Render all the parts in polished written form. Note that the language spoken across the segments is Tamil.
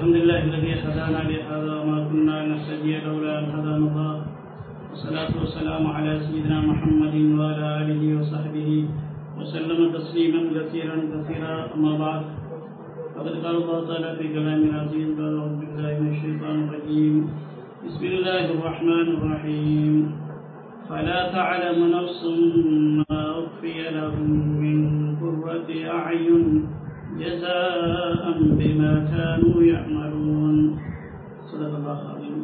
الحمد لله الذي هدانا لهذا وما كنا لنهتدي لولا أن هدانا الله والصلاة والسلام على سيدنا محمد وعلى آله وصحبه وسلم تسليما كثيرا أما بعد فقد قال الله تعالى في كلام العزيز بعد أعوذ بالله من الشيطان الرجيم بسم الله الرحمن الرحيم فلا تعلم نفس ما أخفي لهم من قرة أعين جزاء بما كانوا يعملون صدق الله العظيم.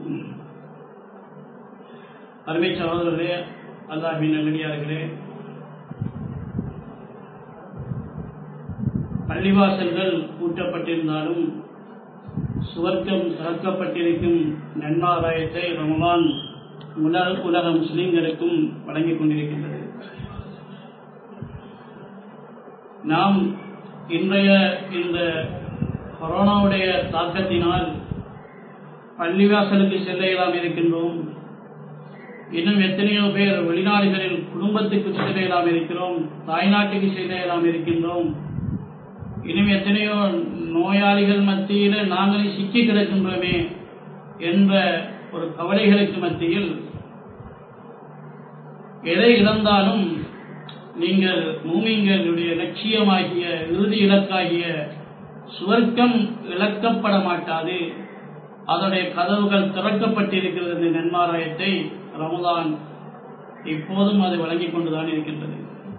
அருமை சகோதரர்களே, அல்லாஹ்வின் நல்லடியார்களே, பள்ளிவாசல்கள் பூட்டப்பட்டிருந்தாலும் சுவர்க்கம் திறக்கப்பட்டிருக்கும் நன்மாராயத்தை ரமலான் உலக முஸ்லிம்களுக்கும் வழங்கிக் கொண்டிருக்கின்றது. நாம் இன்றைய இந்த கொரோனாவுடைய தாக்கத்தினால் பள்ளிவாசலுக்கு செல்ல இயலாமல் இருக்கின்றோம். இன்னும் எத்தனையோ பேர் வெளிநாடுகளில் குடும்பத்துக்கு செல்ல இயலாமல் இருக்கிறோம், தாய்நாட்டுக்கு செல்ல இயலாமல் இருக்கின்றோம். இன்னும் எத்தனையோ நோயாளிகள் மத்தியில் நாங்களே சிக்கி கிடக்கின்றோமே என்ற ஒரு கவலைகளுக்கு மத்தியில் எதை இழந்தாலும் நீங்கள் மூமின்களுடைய லட்சியமாகிய இறுதி இலக்காகிய சுவர்க்கம் இழக்கப்பட மாட்டாது, அதனுடைய கதவுகள் திறக்கப்பட்டிருக்கிறது என்ற நன்மாராயத்தை ரமலான் இப்போதும் அது வழங்கிக் கொண்டுதான் இருக்கின்றது.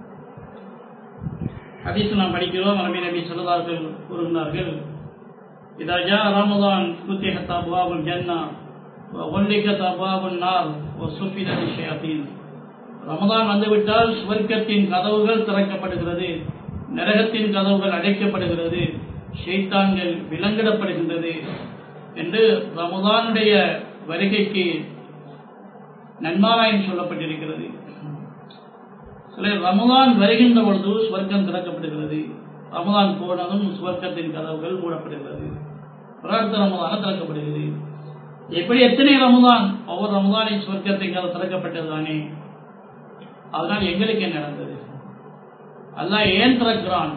ஹதீஸ் நாம் படிக்கிறோம். நபி ஸல்லல்லாஹு அலைஹி வஸல்லம் கூறுகிறார்கள், இதா ஜா ரமலான் ஃபுத்திஹத் அப்வாபுல் ஜன்னah வ உல்லிகத் அப்வாபுன் நார் வ சுஃபினத் ஷயாத்தீன். ரமலான் வந்துவிட்டால் சுவர்க்கத்தின் கதவுகள் திறக்கப்படுகிறது, நரகத்தின் கதவுகள் அடைக்கப்படுகிறது, ஷைத்தான்கள் விலங்கிடப்படுகின்றது என்று ரமலானுடைய வருகைக்கு நன்மாராயம் சொல்லப்பட்டிருக்கிறது. சில ரமலான் வருகின்ற பொழுது சுவர்க்கம் திறக்கப்படுகிறது, ரமலான் போனதும் சுவர்க்கத்தின் கதவுகள் மூடப்படுகிறது, பிரார்த்த ரமலான திறக்கப்படுகிறது. எப்படி எத்தனை ரமலான், ஒவ்வொரு ரமலானின் சுவர்க்கத்தின் கதவு திறக்கப்பட்டதுதானே. அதனால் எங்களுக்கு என்ன நடந்தது? அல்லாஹ் ஏன் திறக்கிறான்?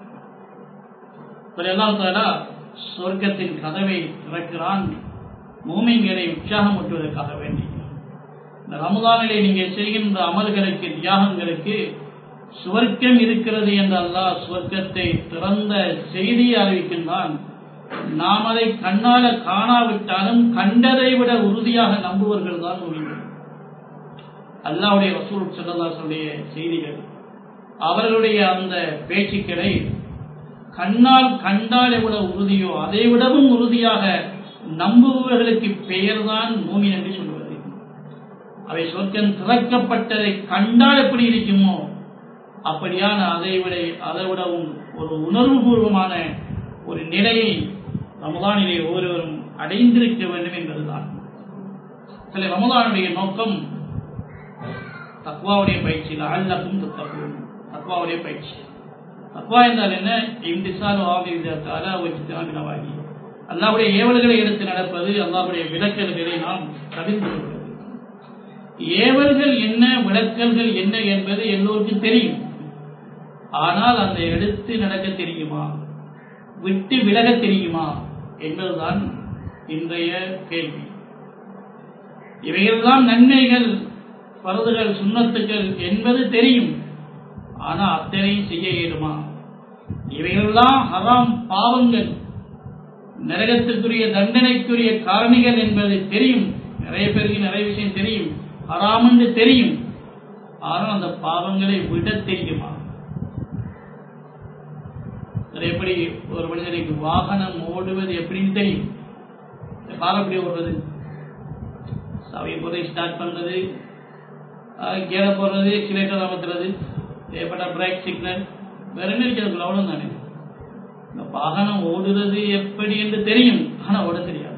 எல்லாம் தஆலா சுவர்க்கத்தின் கதவை திறக்கிறான் மூமின்களை உற்சாகமூட்டுவதற்காக வேண்டி. இந்த ரமலானிலே நீங்கள் செய்கின்ற அமல்களுக்கு, தியாகங்களுக்கு சுவர்க்கம் இருக்கிறது என்று அல்லாஹ் சுவர்க்கத்தை திறந்த செய்தியை அறிவிக்கின்றான். நாம் அதை கண்ணால காணாவிட்டாலும் கண்டதை விட உறுதியாக நம்புவர்கள் தான் மூமின்கள். அல்லாஹ்வுடைய ரசூல் ஸல்லல்லாஹு அலைஹி வஸல்லம் செய்திகள், அவர்களுடைய அந்த பேச்சுக்களை கண்ணால் கண்டால் எவ்வளவு உறுதியோ அதை விடவும் உறுதியாக நம்புபவர்களுக்கு பெயர்தான் மூமின் என்று சொல்வது. அவை சொர்க்கம் திறக்கப்பட்டதை கண்டால் எப்படி இருக்குமோ அப்படியான அதை விடவும் ஒரு உணர்வுபூர்வமான ஒரு நிலையை ரமலானிலே ஒவ்வொருவரும் அடைந்திருக்க வேண்டும் என்பதுதான். சில ரமலானுடைய நோக்கம் தக்வாவுடைய பயிற்சி, லஅல்லக்கும் தத்தகூன், தக்வாவுடைய பயிற்சி. தக்வா என்றால் என்ன? இம்திசாலு அவாமிரில்லாஹி தஆலா வ இஜ்தினாபு நவாஹி, அல்லாஹ்வுடைய ஏவல்களை எடுத்து நடப்பது, அல்லாஹ்வுடைய விலக்கல்களை நாம் தவிர்த்து கொள்வது. ஏவல்கள் என்ன, விலக்கல்கள் என்ன என்பது எல்லோருக்கும் தெரியும். ஆனால் அந்த எடுத்து நடக்க தெரியுமா, விட்டு விலக தெரியுமா என்பதுதான் இன்றைய கேள்வி. இவைகள்தான் நன்மைகள், பரதுகள், சுன்னத்துக்கள் என்பது தெரியும். ஆனால் அத்தனையும் செய்ய இயலுமா? இவைகளெல்லாம் ஹராம், பாவங்கள், நரகத்திற்குரிய தண்டனைக்குரிய காரணிகள் என்பது தெரியும். நிறைய பேருக்கு நிறைய விஷயம் தெரியும், ஹராம் என்று தெரியும். ஆனால் அந்த பாவங்களை விட தெரியுமா? எப்படி ஒரு மனிதனுக்கு வாகனம் ஓடுவது எப்படின்னு தெரியும். கார் எப்படி ஓடுறது? சாவியை போதை ஸ்டார்ட் பண்றது, கீழே போடுறது, கிளைக்கல் அமர்த்துறது, ஏற்பட்ட பிரேக் சிக்னல், வேற என்ன இருக்கிறது? அவ்வளவு தானே. இந்த வாகனம் ஓடுறது எப்படி என்று தெரியும், ஆனால் ஓட தெரியாது.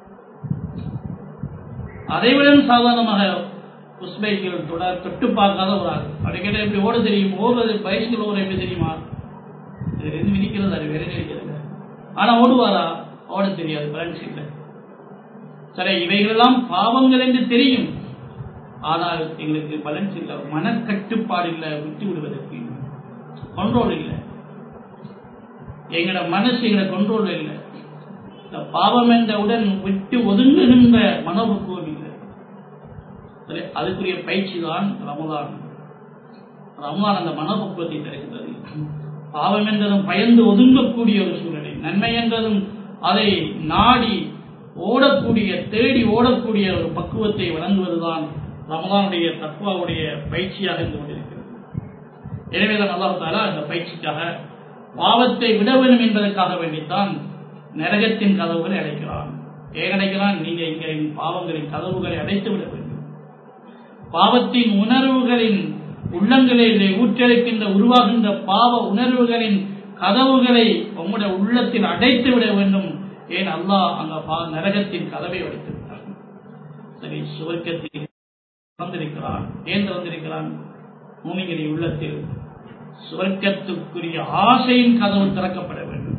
அதைவிட சாதாரணமாக புஷ்பைக்கில் தொட்டு பார்க்காத ஒரு ஆள் அப்படி கேட்டால் எப்படி ஓட தெரியும்? ஓடுறது பைஸ்கில் ஓட எப்படி தெரியுமா? இது விதிக்கிறது, அது வேற நினைக்கிறது. ஆனால் ஓடுவாரா? ஓட தெரியாது, பேலன்ஸ் இல்லை. சரி, இவைகளெல்லாம் பாவங்கள் என்று தெரியும், ஆனால் எங்களுக்கு பேலன்ஸ் இல்லை, மனக்கட்டுப்பாடு இல்லை, விட்டு விடுவதற்கு கண்ட்ரோல் இல்லை. எங்களோட மனசு எங்களோட கண்ட்ரோல் இல்லை. பாவம் என்றவுடன் விட்டு ஒதுங்குகின்ற மனோபக்குவம் இல்லை. அதுக்குரிய பயிற்சி தான் ரமலான். ரமலான் அந்த மனோபக்குவத்தை தருகின்றது. பாவம் என்றதும் பயந்து ஒதுங்கக்கூடிய ஒரு சூழ்நிலை, நன்மை என்றதும் அதை நாடி ஓடக்கூடிய, தேடி ஓடக்கூடிய ஒரு பக்குவத்தை வழங்குவதுதான் ரமலானுடைய தக்வாவுடைய பயிற்சியாக இருந்து கொண்டிருக்கிறது. எனவேதான் அல்லாஹ் தஆலா இந்த பயிற்சிக்காக பாவத்தை விட வேண்டும் என்பதற்காக வேண்டித்தான் நரகத்தின் கதவுகளை அடைக்கிறான். ஏன் அடைக்கிறான்? நீங்க இங்கே பாவங்களின் கதவுகளை அடைத்து விட வேண்டும். பாவத்தின் உணர்வுகளின் உள்ளங்களிலே ஊற்றெடுக்கின்ற உருவாகின்ற பாவ உணர்வுகளின் கதவுகளை உங்களுடைய உள்ளத்தில் அடைத்து விட வேண்டும். ஏன் அல்லாஹ் அங்க நரகத்தின் கதவை அடைத்து விட்டார். சரி, சுவர்க்கத்தில் வந்திருக்கிறான். ஏன் வந்திருக்கிறான்? மூமின்களின் உள்ளத்தில் சுவர்க்கத்துக்குரிய ஆசையின் கதவு திறக்கப்பட வேண்டும்.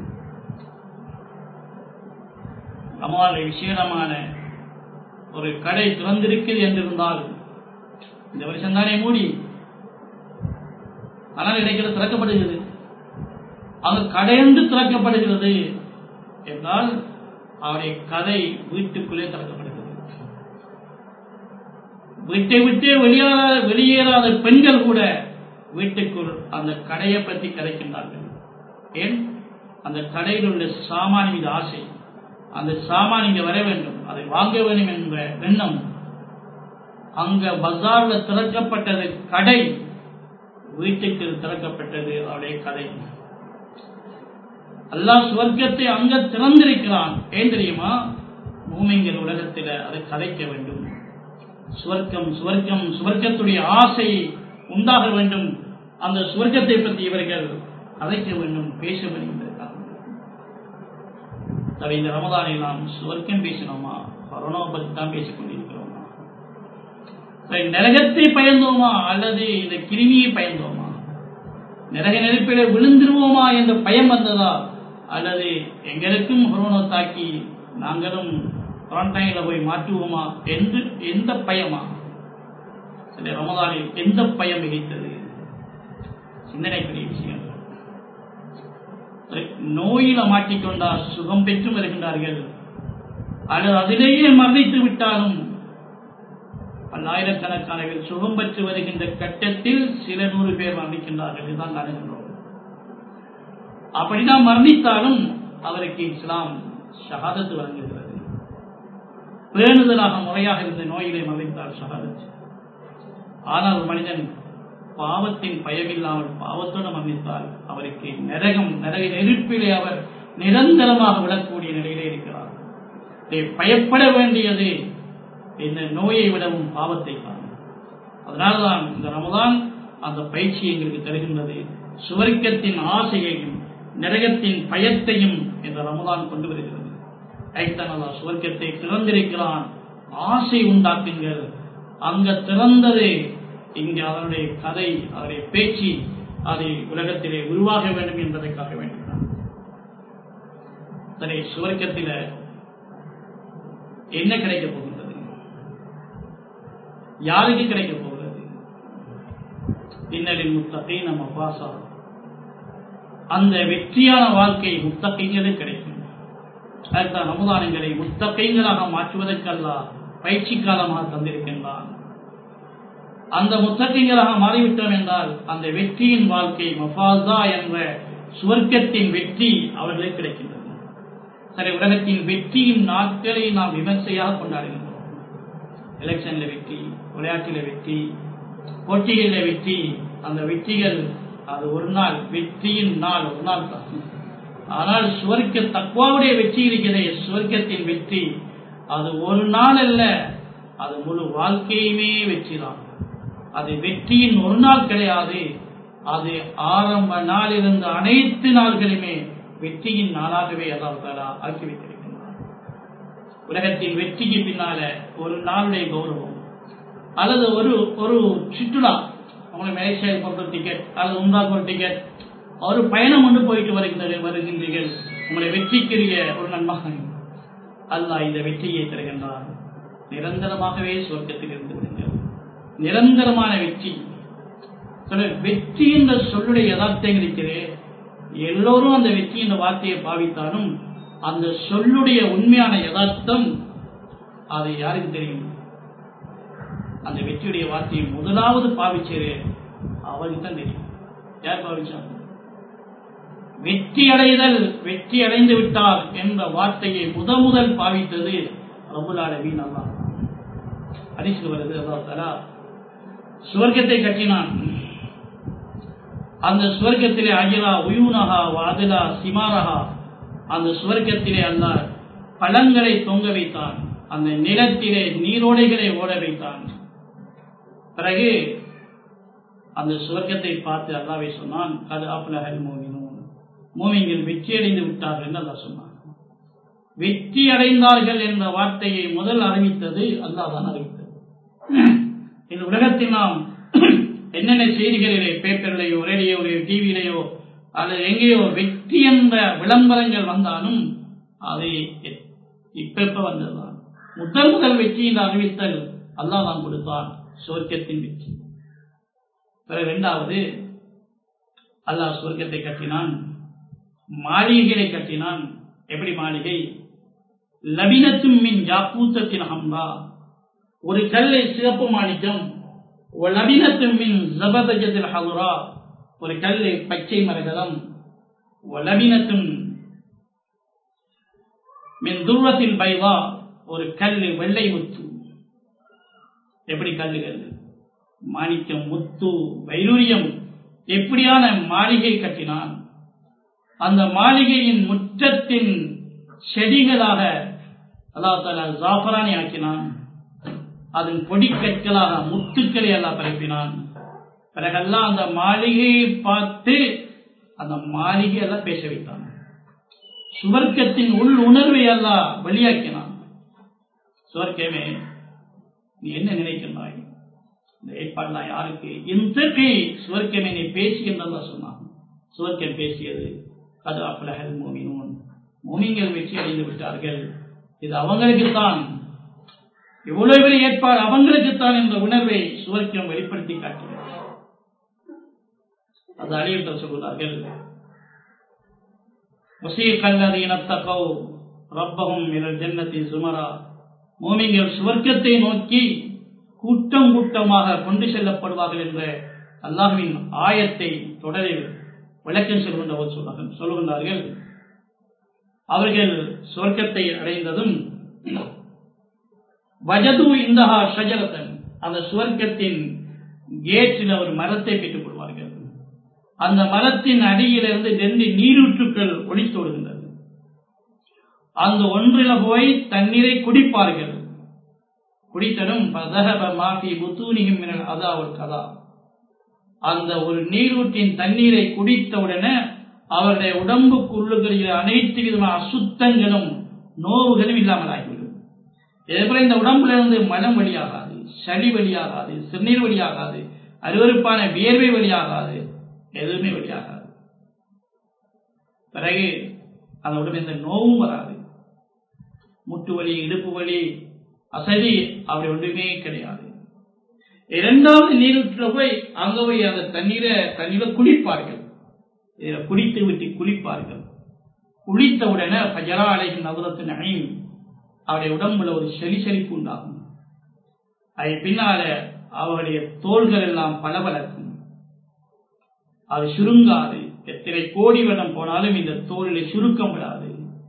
ரமலானை விசேடமான ஒரு கடை திறந்திருக்கிறது என்றிருந்தால், இந்த வருஷம் தானே மூடி, ஆனால் இடைக்கில திறக்கப்படுகிறது. அது கடையென்று திறக்கப்படுகிறது என்றால் அவருடைய கதை வீட்டுக்குள்ளே திறக்கப்படுகிறது. வீட்டை விட்டே வெளியேறாத பெண்கள் கூட வீட்டுக்குள் அந்த கடையை பற்றி கதைக்கின்றார்கள். ஏன்? அந்த கடையில் உள்ள சாமான் மீது ஆசை, அந்த சாமான் இங்கே வர வேண்டும், அதை வாங்க வேண்டும் என்ற எண்ணம். அங்க பஜார்ல திறக்கப்பட்டது கடை, வீட்டுக்கு திறக்கப்பட்டது அவருடைய கதை. அல்லாஹ் சுவர்க்கத்தை அங்க திறந்திருக்கிறான். ஏன் தெரியுமா? மூமின்கள் உலகத்தில் அதை கதைக்க வேண்டும். சுவர்க்கம் சுவர்க்கம் சுவர்க்கத்துடைய ஆசை உண்டாக வேண்டும். அந்த சுவர்க்கத்தை பற்றி இவர்கள் கதைக்க வேண்டும், பேச வேண்டும் என்பதற்காக. இந்த ரமதானில் நாம் சுவர்க்கம் பேசினோமா? கொரோனாவை பற்றி தான் பேசிக் கொண்டிருக்கிறோமா? நரகத்தை பயந்தோமா அல்லது இந்த கிருமியை பயந்தோமா? நரக நெருப்பில விழுந்துருவோமா என்ற பயம் வந்ததா, அல்லது எங்களுக்கும் கொரோனா தாக்கி நாங்களும் குவாரண்டைன்ல போய் மாற்றுவோமா என்று எந்த பயமா? சில ரமதானில் எந்த பயம் மிகைத்தது? சிந்தனைக்குரிய விஷயம். நோயில மாட்டிக்கொண்டால் சுகம் பெற்று வருகின்றார்கள், அல்லது அதிலேயே மரணித்து விட்டாலும் பல்லாயிரக்கணக்கான பேர் சுகம் பெற்று வருகின்ற கட்டத்தில் சில 100 பேர் மரணிக்கின்றார்கள். இதுதான் காணுகின்றோம். அப்படிதான் மரணித்தாலும் அவருக்கு இஸ்லாம் ஷஹாதத்து வழங்குகிறது. பேணுதலாக முறையாக இருந்த நோயிலே மரணித்தால் ஷஹாதத். ஆனால் ஒரு மனிதன் பாவத்தின் பயமில்லாமல் பாவத்தோடு மரணித்தால் அவருக்கு நரக நெருப்பிலே அவர் நிரந்தரமாக விடக்கூடிய நிலையிலே இருக்கிறார். பயப்பட வேண்டியது இந்த நோயை விடவும் பாவத்தை தான். அதனால்தான் இந்த ரமதான் அந்த பயிற்சி எங்களுக்கு தருகின்றது. சுவர்க்கத்தின் ஆசையையும் நரகத்தின் பயத்தையும் இந்த ரமதான் கொண்டு வருகிறது. ஐத்தனதா சுவர்க்கத்தை திறந்திருக்கிறான், ஆசை உண்டாக்குங்கள். அங்க திறந்தது, இங்கே அவருடைய கதை, அவருடைய பேச்சு அதை உலகத்திலே உருவாக வேண்டும் என்பதற்காக வேண்டினார். சரி, சுவர்க்கத்தில் என்ன கிடைக்கப் போகின்றது? யாருக்கு கிடைக்கப் போகிறது? இன்னலில் முத்தகீன மஃபாஸா, அந்த வெற்றியான வாழ்க்கை முத்தகீங்களுக்கு கிடைக்கும். அதுதான் ரமதான்களை முத்தகீங்களாக மாற்றுவதற்கெல்லாம் பயிற்சி காலமாக தந்திருக்கின்றான். அந்த முத்தகீங்களாக மாறிவிட்டோம் என்றால் அந்த வெற்றியின் வாழ்க்கை மஃபாஸா என்ற சுவர்க்கத்தின் வெற்றி அவர்களுக்கு கிடைக்கின்றது. சரி, உலகத்தின் வெற்றியின் நாட்களை நாம் விமர்சையாக கொண்டாடுகின்றோம். எலெக்ஷன்ல வெற்றி, விளையாட்டில வெற்றி, போட்டிகளில வெற்றி. அந்த வெற்றிகள் அது ஒரு நாள், வெற்றியின் நாள் ஒரு நாள் தான். ஆனால் சுவர்க்க தக்வாவுடைய வெற்றி இருக்கிறதே, சுவர்க்கத்தின் வெற்றி, அது ஒரு நாள் அல்ல, அது முழு வாழ்க்கையுமே வெற்றி தான். அது வெற்றியின் ஒரு நாள் கிடையாது. அது ஆரம்ப நாளிலிருந்து அனைத்து நாள்களுமே வெற்றியின் நாளாகவே அல்லாஹ் தஆலா ஆக்கி வைத்திருக்கின்றார். உலகத்தின் வெற்றிக்கு பின்னால ஒரு நாளுடைய கௌரவம், அல்லது ஒரு சுற்றுலா, உங்களுக்கு மலேசியா பொறுத்த டிக்கெட் அல்லது உம்ராக்கு ஒரு டிக்கெட், ஒரு பயணம் கொண்டு போயிட்டு வருகின்றீர்கள், உங்களை வெற்றிக்குரிய ஒரு நன்மாக அல்லாஹ் இந்த வெற்றியை தருகின்றார். நிரந்தரமாகவே சுவர்க்கத்தில் இருந்து விடுங்கள். நிரந்தரமான வெற்றி. வெற்றி என்ற சொல்லுடைய யதார்த்தம் இருக்கிறது. எல்லோரும் அந்த வெற்றி என்ற வார்த்தையை பாவித்தாலும் அந்த சொல்லுடைய உண்மையான யதார்த்தம் அது யாருக்கு தெரியும்? அந்த வெற்றியுடைய வார்த்தையை முதலாவது பாவிச்சது அவருக்கு தான் தெரியும். யார் பாவிச்சாங்க? வெற்றி அடைந்து விட்டார் என்ற வார்த்தையை முதல் பாவித்தது ரப்புல் ஆலமீன் அல்லாஹ். ஹதீஸ்ல வருது, அல்லாஹ் தஆலா சுவர்க்கத்தை கட்டினான். அந்த சுவர்க்கத்திலே அஜரா உயூனஹா வஅதலா சிமாரஹா, அந்த சுவர்க்கத்திலே அல்லாஹ் பழங்களை தொங்க வைத்தான். அந்த நிலத்திலே நீரோடைகளை ஓட வைத்தான். பிறகு அந்த சுவர்க்கத்தை பார்த்து அல்லாஹ்வே சொன்னான், கத் அஃப்லஹல் முஃமினூன், மூமின்கள் வெற்றி அடைந்து விட்டார்கள் என்று அல்லாஹ் சொன்னான். வெற்றி அடைந்தார்கள் என்ற வார்த்தையை முதல் அறிவித்தது அல்லாஹ் தான் அறிவித்தது. இந்த உலகத்தில் நாம் என்னென்ன செய்திகளிலே, பேப்பர்லையோ ரேடியோலையோ டிவியிலையோ அல்லது எங்கேயோ வெற்றி என்ற விளம்பரங்கள் வந்தாலும் அதை இப்ப வந்ததுதான். முதல் வெற்றி என்று அறிவித்தல் அல்லாஹ் தான் கொடுத்தான், சுவர்க்கத்தின் வெற்றி. பிறகு இரண்டாவது, அல்லாஹ் சுவர்க்கத்தை கட்டினான், மாளிகைகளை கட்டினான். எப்படி மாளிகை? லபினத்தும் மின் யாக்கூத்தத்தின் ஹம்ரா, ஒரு கல்லை சிவப்பு மாணிக்கம், லபினத்தும் மின் ஜபதஜத்தில் ஹதுரா, ஒரு கல்லை பச்சை மரகதம், லபினத்தும் மின் துர்வத்தில் பைவா, ஒரு கல்லு வெள்ளை முத்து. எப்படி கல்லுகள்? மாணிக்கம், முத்து, வைரூரியம், எப்படியான மாளிகை கட்டினான். அந்த மாளிகையின் முற்றத்தின் செடிகளாக அல்லாஹ் தஆலா ஜாஃபரானை ஆக்கினான். அதன் பொடிக்கற்களாக முத்துக்களை அல்லாஹ் பரப்பினான். பிறகெல்லாம் அந்த மாளிகையை பார்த்து அந்த மாளிகையெல்லாம் பேச வைத்தான். சுவர்க்கத்தின் உள் உணர்வை அல்லாஹ் வெளியாக்கினான். சுவர்க்கமே, நீ என்ன நினைக்கின்றாய்? இந்த ஏற்பாடுலாம் யாருக்கு? இன்றைக்கு சுவர்க்கமே நீ பேசி என்று அல்லாஹ் சொன்னான். சுவர்க்கம் பேசியது, கத் அஃப்லஹல் முஃமினூன், மூமின்கள் வெற்றி அடைந்து விட்டார்கள், இது அவங்களுக்குத்தான், இவ்வளவு பெரிய ஏற்பாடு அவங்களுக்குத்தான் என்ற உணர்வை சுவர்க்கம் வெளிப்படுத்தி காட்டுகிறது. அது அலியர்கள் சொல்கிறார்கள், வஸீகல்லதீன தகவ் ரப்பஹும் இலல் ஜன்னத்தி ஸுமரா, மூமின்கள் சுவர்க்கத்தை நோக்கி கூட்டம் கூட்டமாக கொண்டு செல்லப்படுவார்கள் என்ற அல்லாஹ்வின் ஆயத்தை தொடரில் விளக்கம் சொல்கின்றார்கள். அவர்கள் சுவர்க்கத்தை அடைந்ததும் வஜது இந்தஹா ஷஜரத்தன், அந்த சுவர்க்கத்தின் கேட்டில் ஒரு மரத்தை பெற்றுக் கொள்வார்கள். அந்த மரத்தின் அடியிலிருந்து 2 நீரூற்றுக்கள் ஒளித்தோடுகின்றது. அந்த ஒன்றில போய் தண்ணீரை குடிப்பார்கள். குடித்ததும் அந்த ஒரு நீரூற்றின் தண்ணீரை குடித்தவுடனே அவருடைய உடம்புக்குள்ளுகளில் அனைத்து விதமான அசுத்தங்களும் நோவுகளும் இல்லாமல் ஆகிவிடும். இதேபோல இந்த உடம்புல இருந்து மலம் வெளியாகாது, சளி வெளியாகாது, சிறுநீர் வெளியாகாது, அருவருப்பான வியர்வை வெளியாகாது, எதுவுமே வெளியாகாது. பிறகு அந்த உடம்பு எந்த நோவும் வராது. முட்டு வலி, இடுப்பு வலி, அசதி அப்படி ஒன்றுமே கிடையாது. இரண்டாவது நீரூற்றில் போய் அங்க போய் அந்த தண்ணீரை குளிப்பார்கள். குடித்து விட்டு குளிப்பார்கள். குளித்தவுடனே ஃபஜரா அலைஹிம் நதுரத்து நஈம், அவருடைய உடம்புல ஒரு செழிப்பு உண்டாகும். அது பின்னால அவருடைய தோள்கள் எல்லாம் பளபளக்கும், அது சுருங்காது. எத்தனை கோடி வருடம் போனாலும் இந்த தோளில் சுருக்கம் விடாது.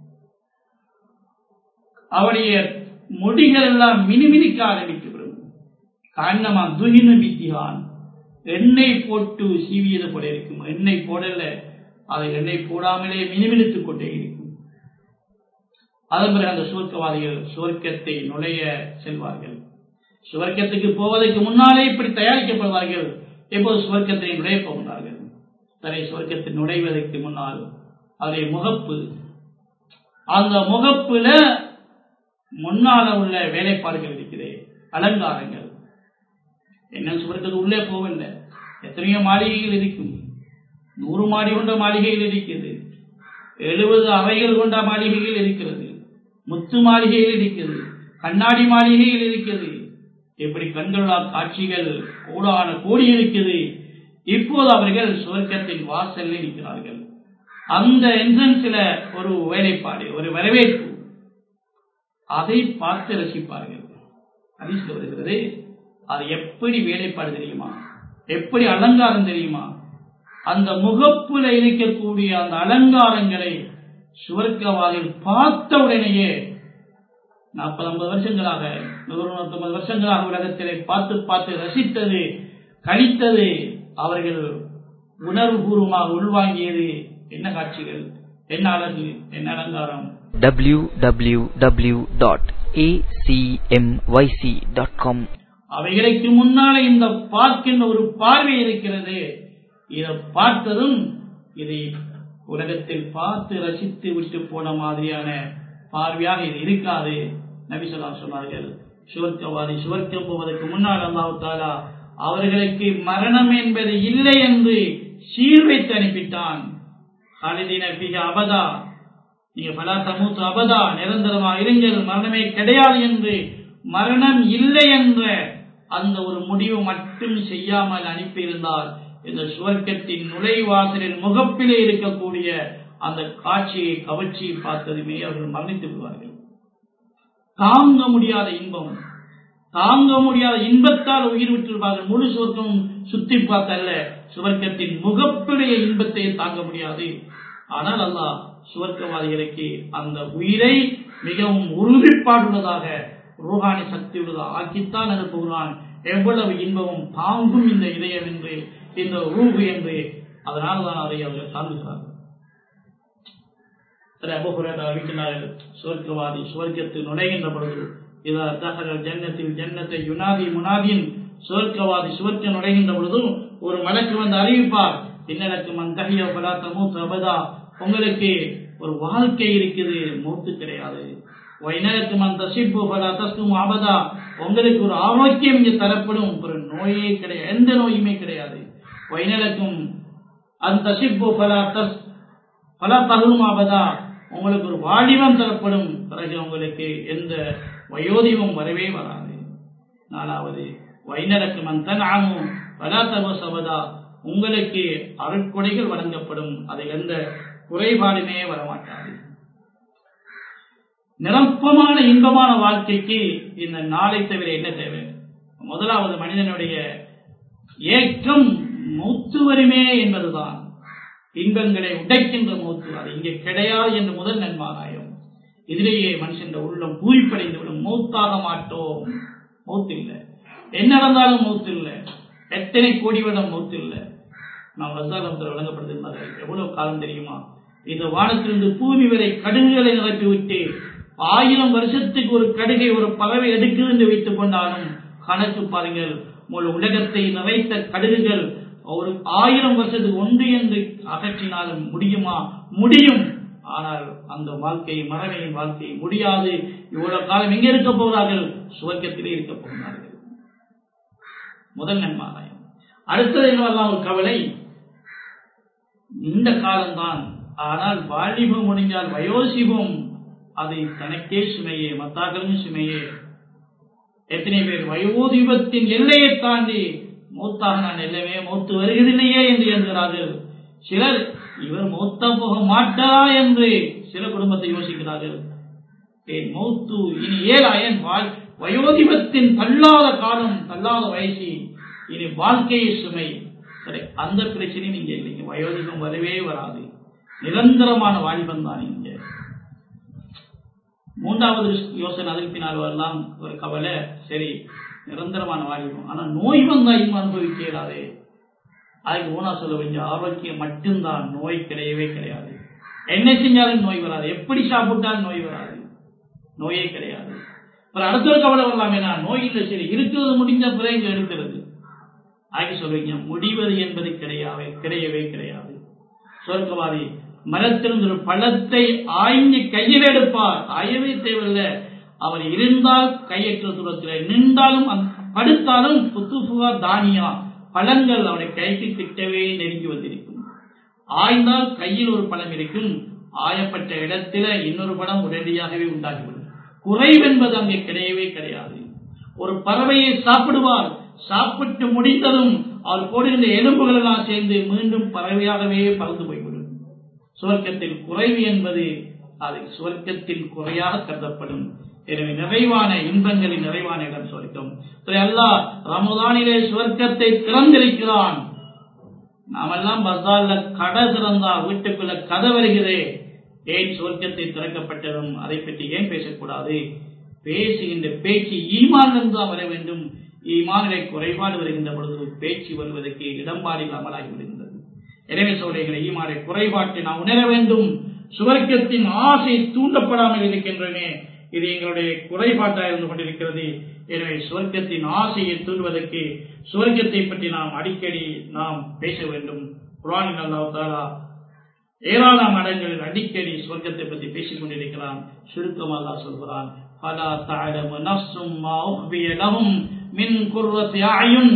அவருடைய முடிகள் எல்லாம் மினுமினுக்க ஆரம்பித்துவிடும். காரணமா துஹினு பித்திஹான், எண்ணெய் போட்டு சீவியது போல இருக்கும். எண்ணெய் போடல, அதை எண்ணெய் போடாமலே மினுமினுத்துக் கொண்டே இருக்கும். அதன் பிறகு அந்த சுவர்க்கவாதிகள் சுவர்க்கத்தை நுழைய செல்வார்கள். சுவர்க்கத்துக்கு போவதற்கு முன்னாலே இப்படி தயாரிக்கப்படுவார்கள். எப்போது சுவர்க்கத்தை நுழைய போகிறார்கள்? தரை சுவர்க்கத்தில் நுழைவதற்கு முன்னால் அவருடைய முகப்பு, அந்த முகப்புல முன்னால உள்ள வேலைப்பாடுகள் இருக்கிறது, அலங்காரங்கள். என்ன சுவர்க்கத்து உள்ளே போகவில்லை, எத்தனையோ மாளிகைகள் இருக்கும். 100 மாடி கொண்ட மாளிகைகள் இருக்கிறது, 70 அறைகள் கொண்ட மாளிகைகள் இருக்கிறது, முத்து மாளிகைகள் இருக்கிறது, கண்ணாடி மாளிகைகள் இருக்கிறது. எப்படி கண்கொள்ளா காட்சிகள் கோடான கோடி இருக்குது. இப்போது அவர்கள் சுவர்க்கத்தின் வாசலில் இருக்கிறார்கள். அந்த என்ட்ரன்ஸ்ல ஒரு வேலைப்பாடு, ஒரு வரவேற்பு, அதை பார்த்து ரசிப்பார்கள். ஹதீஸ்ல வருகிறது, அது எப்படி வேலைப்பாடு தெரியுமா, எப்படி அலங்காரம் தெரியுமா, அந்த முகப்புல இருக்கக்கூடிய அந்த அலங்காரங்களை சுவர்க்கவாதிகள் பார்த்த உடனேயே 40-50 வருஷங்களாக 150 வருஷங்களாக உலகத்திலே பார்த்து பார்த்து ரசித்தது, கழித்தது, அவர்கள் உணர்வுபூர்வமாக உள்வாங்கியது என்ன காட்சிகள், என்ன அழகு, என்ன அலங்காரம். www.acmyc.com அவைகளுக்கு முன்னாலே இந்த பார்க்கின்ற ஒரு பார்வை இருக்கிறது. இதை பார்த்ததும் இதை உலகத்தில் பார்த்து ரசித்து விட்டு போன மாதிரியான பார்வையாக இது இருக்காது. நபி ஸல்லல்லாஹு அலைஹி சொன்னார்கள், சுவர்க்கவாதி சுவர்க்கம் போவதற்கு முன்னால் அல்லாஹ் தஆலா அவர்களுக்கு மரணம் என்பது இல்லை என்று சீர் வைத்து அனுப்பிட்டான். ஹாலிதீன ஃபீஹி அபதா, நீங்க ஃபலா தமூது அபதா, நிரந்தரமாக இருங்கள், மரணமே கிடையாது என்று, மரணம் இல்லை என்ற அந்த ஒரு முடிவு மட்டும் செய்யாமல் அனுப்பியிருந்தால் இந்த சுவர்க்கத்தின் நுழைவாசலில் முகப்பிலே இருக்கக்கூடிய அந்த காட்சியை கவர்ச்சியை பார்த்ததுமே அவர்கள் மரணித்து விடுவார்கள். தாங்க முடியாத இன்பம், தாங்க முடியாத இன்பத்தால் உயிர் விட்டிருப்பார்கள். முழு சுவர்க்கம் சுத்தி பார்த்தல்ல, சுவர்க்கத்தின் முகப்பிடைய இன்பத்தை தாங்க முடியாது. ஆனால் அல்லாஹ் சுவர்க்கவாதிகளுக்கு அந்த உயிரை மிகவும் உறுதிப்பாடுள்ளதாக, ரூஹானி சக்தி உள்ளதாக ஆக்கித்தான் அனுப்புகிறான். எவ்வளவு இன்பமும் தாங்கும் இந்த இதயம் என்று, இந்த ரூஹு என்று. அதனால்தான் அதை அவர்கள் தாங்குகிறார்கள். அபூ ஹுரைரா அறிவிக்கிறார்கள், சுவர்க்கவாதி சுவர்க்கத்தில் நுழைகின்ற பொழுது, இதா தஹலல் ஜன்னத்தில் ஜன்னத்தை யுனாதி முனாதின், சுவர்க்கவாதி சுவர்க்கம் நுழைகின்ற பொழுது ஒரு மலக்கு வந்து அறிவிப்பார், இன்னலக்கு மன் தஹிய ஃபலா தமூத் அபதா, உங்களுக்கு ஒரு வாழ்க்கை இருக்குது, மௌத்து கிடையாது. வைனலக்கு மன் தஸிப்பு ஃபலா தஸ்கும் அபதா, உங்களுக்கு ஒரு ஆரோக்கியம் இங்கே தரப்படும், ஒரு நோயே கிடையாது, எந்த நோயுமே கிடையாது. வைனலக்கும் அன் தஸிப்பு ஃபலா தஹும் அபதா, உங்களுக்கு ஒரு வாலிபம் தரப்படும், பிறகு உங்களுக்கு எந்த வயோதிபம் வரவே வராது. நாலாவது, வைனலக்கு மன் தன்அமு ஃபலா தபஸ் அபதா, உங்களுக்கு அருட்கொடைகள் வழங்கப்படும், அதில் எந்த குறைபாடுமே வரமாட்டாது. நிரப்பமான இன்பமான வாழ்க்கைக்கு இந்த நாளை தவிர என்ன தேவை? முதலாவது மனிதனுடைய ஏக்கம் மௌத்து வருமே என்பதுதான். இன்பங்களை உடைக்கின்ற மௌத்து, அது இங்கே கிடையாது என்று முதல் நன்மாராயம். இதிலேயே மனுஷன் உள்ளம் பூரிப்படைந்து விடும். மௌத்தாக மாட்டோம், மௌத்து இல்லை, என்ன நடந்தாலும் மௌத்து இல்லை, எத்தனை கோடி வருடம் மௌத்து இல்லை. நாம் ரஸாலத்தில் வழங்கப்படுத்திருந்தார்கள், எவ்வளவு காலம் தெரியுமா? இந்த வானத்திலிருந்து பூமி வரை கடுகுகளை நிரப்பிவிட்டு 1000 வருஷத்துக்கு ஒரு கடுகை ஒரு பறவை எடுக்குது என்று வைத்துக் கொண்டாலும் கணக்கு பாருங்கள், முழு உலகத்தை நிறைத்த கடுகுகள் ஒரு 1000 வருஷத்துக்கு ஒன்று என்று அகற்றினாலும் முடியுமா? முடியும். ஆனால் அந்த வாழ்க்கை, மறமையின் வாழ்க்கை முடியாது. இவ்வளவு காலம் எங்கே இருக்க போகிறார்கள்? சுவர்க்கத்திலே இருக்க போகிறார்கள். முதல் நன்மாராயம். அடுத்தது என்னவெல்லாம் ஒரு கவலை, இந்த காலம்தான். ஆனால் வாலிபம் முடிஞ்சால் வயோசிபம், அது தனக்கே சுமையே, மத்தாக்களும் சுமையே. எத்தனை பேர் வயோதிபத்தின் எல்லையை தாண்டி மௌத்தாக நான் எல்லாமே மௌத்து வருகிறதில்லையே என்று எழுதுகிறார்கள். சிலர் இவர் மௌத்தா போக மாட்டாரா என்று சில குடும்பத்தை யோசிக்கிறார்கள். மௌத்து இனி ஏன் வயோதிபத்தின் தள்ளாத காலம், தள்ளாத வயசு, இனி வாழ்க்கையை சுமை. சரி, அந்த பிரச்சனை நீங்க இல்லைங்க, வயோதிபம் வரவே வராது, நிரந்தரமான வாலிபம் தான் இங்க. மூன்றாவது யோசனை அதற்கு பின்னால் வரலாம் ஒரு கவலை. சரி, நிரந்தரமான வாலிபம், ஆனா நோய் வந்தா இன்னும் அனுபவிக்க இயலாது. அதுக்கு ஊனா சொல்ல வேண்டிய ஆரோக்கியம் மட்டும்தான், நோய் கிடையவே கிடையாது. என்ன செஞ்சாலும் நோய் வராது, எப்படி சாப்பிட்டாலும் நோய் வராது, நோயே கிடையாது. அப்புறம் அடுத்த ஒரு கவலை வரலாம், ஏன்னா நோய் இல்லை, சரி இருக்கிறது முடிஞ்ச பிறகு இங்க இருக்கிறது. அதுக்கு சொல்றீங்க முடிவது என்பது கிடையவே கிடையாது. சொர்க்கவாதி மரத்திலிருந்து ஒரு பழத்தை ஆய்ந்து கையில் எடுப்பார், ஆயவே தேவையில்லை. அவர் இருந்தால் கையற்ற தூரத்தில், நின்றாலும் படுத்தாலும் புத்துஃபுகா தானியா பழங்கள் அவருடைய கைக்கு கிட்டவே நெருங்கி வந்திருக்கும். ஆய்ந்தால் கையில் ஒரு பழம் இருக்கும், ஆயப்பட்ட இடத்துல இன்னொரு பழம் உடனடியாகவே உண்டாகிவிடும். குறைவென்பது அங்கே கிடையவே கிடையாது. ஒரு பறவையை சாப்பிடுவார், சாப்பிட்டு முடிந்ததும் அவர் போடுகின்ற எலும்புகள் எல்லாம் சேர்ந்து மீண்டும் பறவையாகவே பறந்து போய்விடும். சுவர்க்கத்தில் குறைவு என்பது அது சுவர்க்கத்தில் குறையாக கருதப்படும். எனவே நிறைவான இன்பங்களின் நிறைவான இடம் சுவர்க்கம். அல்லாஹ் ரமதானிலே சுவர்க்கத்தை திறந்திருக்கிறான். நாமெல்லாம் பஸார்ல கடை திறந்தா வீட்டுக்குள்ள கதை வருகிறே, ஏன் சுவர்க்கத்தை திறக்கப்பட்டதும் அதை பற்றி ஏன் பேசக்கூடாது? பேசுகின்ற பேச்சு ஈமானிலிருந்து தான் வர வேண்டும். ஈமானிலே குறைபாடு வருகின்ற பொழுது பேச்சு வருவதற்கு இடம்பாடு இல்லாமல் ஆகிவிடுகின்றது. எனவே சோழர்களை ஈமானிலே குறைபாட்டை நாம் உணர வேண்டும். சுவர்க்கத்தின் ஆசை தூண்டப்படாமல் இருக்கின்றனே, இது எங்களுடைய குறைபாட்டாக இருந்து கொண்டிருக்கிறது. எனவே சுவர்க்கத்தின் ஆசையை தூண்டுவதற்கு சுவர்க்கத்தை பற்றி நாம் அடிக்கடி நாம் பேச வேண்டும். குர்ஆனில் அல்லாஹ் தஆலா ஏராளமான இடங்களில் அடிக்கடி சுவர்க்கத்தை பற்றி பேசிக் கொண்டிருக்கிறான். சுருக்கமாக அல்லாஹ் சொல்கிறான், ஃபலா தஅலமு நஃப்ஸும் மா உஃபிய லஹும் மின் குர்ரத்தி அயுன்